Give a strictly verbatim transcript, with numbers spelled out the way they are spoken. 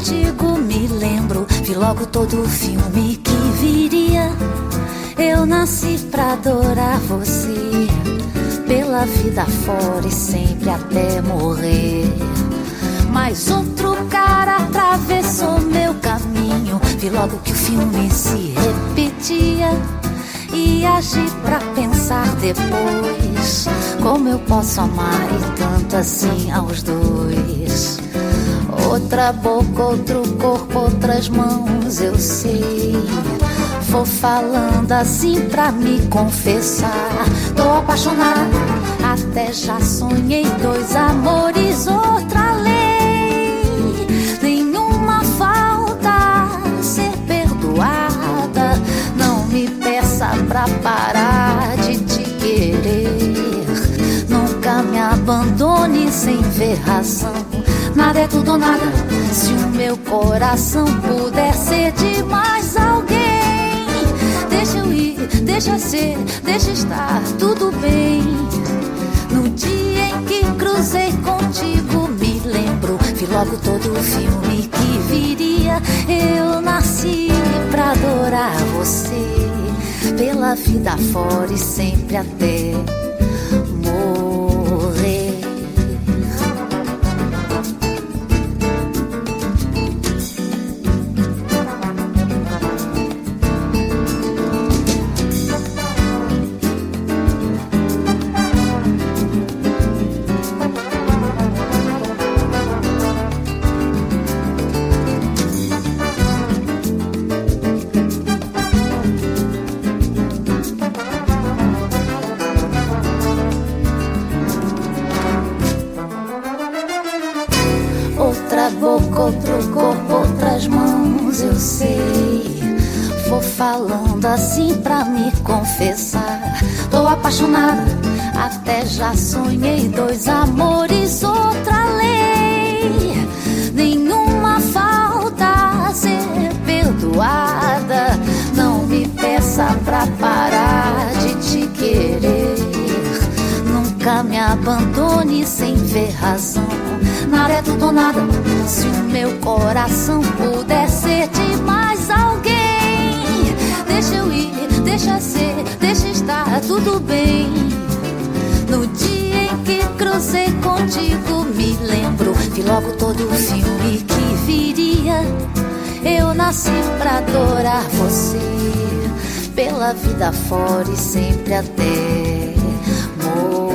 contigo, me lembro. Vi logo todo o filme que viria. Eu nasci pra adorar você, pela vida fora e sempre até morrer. Mas outro cara atravessou meu caminho. Vi logo que o filme se repetia e agi pra pensar depois como eu posso amar e tanto assim aos dois. Outra boca, outro corpo, outras mãos, eu sei. Vou falando assim pra me confessar. Tô apaixonada, até já sonhei dois amores, outra lei. Nenhuma falta ser perdoada. Não me peça pra parar de te querer. Nunca me abandone sem ver razão. Nada é tudo ou nada. Se o meu coração puder ser de mais alguém, deixa eu ir, deixa ser, deixa estar, tudo bem. No dia em que cruzei contigo, me lembro. Vi logo todo o filme que viria. Eu nasci pra adorar você, pela vida fora e sempre até morrer. Outro corpo, outras mãos, eu sei. Vou falando assim pra me confessar. Tô apaixonada, até já sonhei dois amores, outra lei. Nenhuma falta a ser perdoada. Não me peça pra parar de te querer. Nunca me abandone sem ver razão. Nada é tudo ou nada. Se o meu coração puder ser de mais alguém, deixa eu ir, deixa ser, deixa estar, tudo bem. No dia em que cruzei contigo, me lembro. Vi logo todo o filme que viria. Eu nasci pra adorar você, pela vida fora e sempre até morrer.